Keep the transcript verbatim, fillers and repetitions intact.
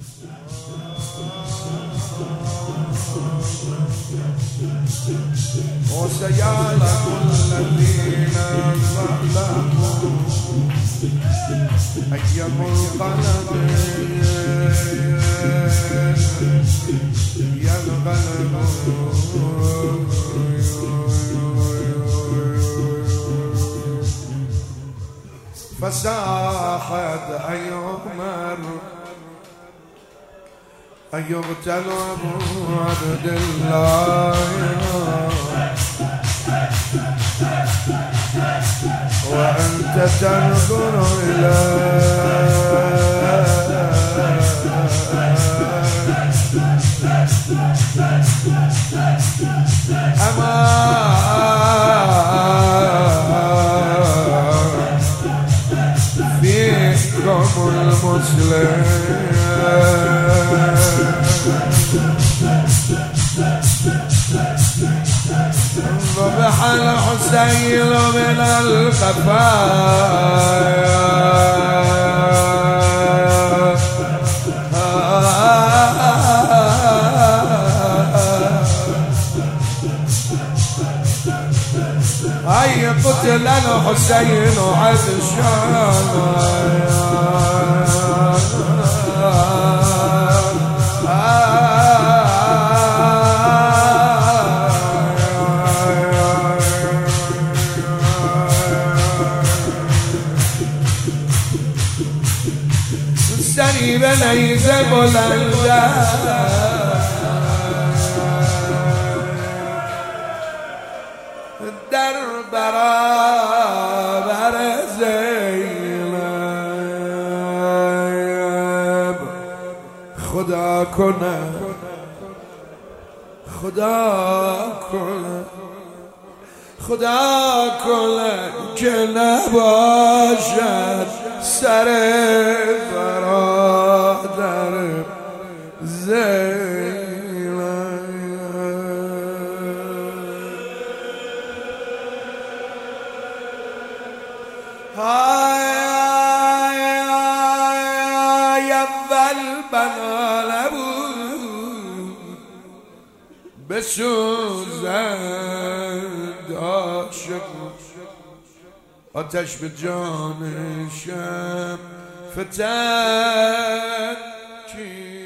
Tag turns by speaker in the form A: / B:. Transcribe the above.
A: وسيعلم الذين ظلموا أي منقلب ينقلبون فساحت أن يؤمر أن يقتل أبو عبد الله وأنت تنظر إليه أما فيكم المسلم ذبح الحسين من الخفايا أي قتل الحسين عطشان سريب ليس بلندا در برابر زینب خدا کنه خدا کنه خدا کنه که نباشد سر برادر زینب های اول بنا نبود بسوزند عاشق آتش به جان شب فتن کی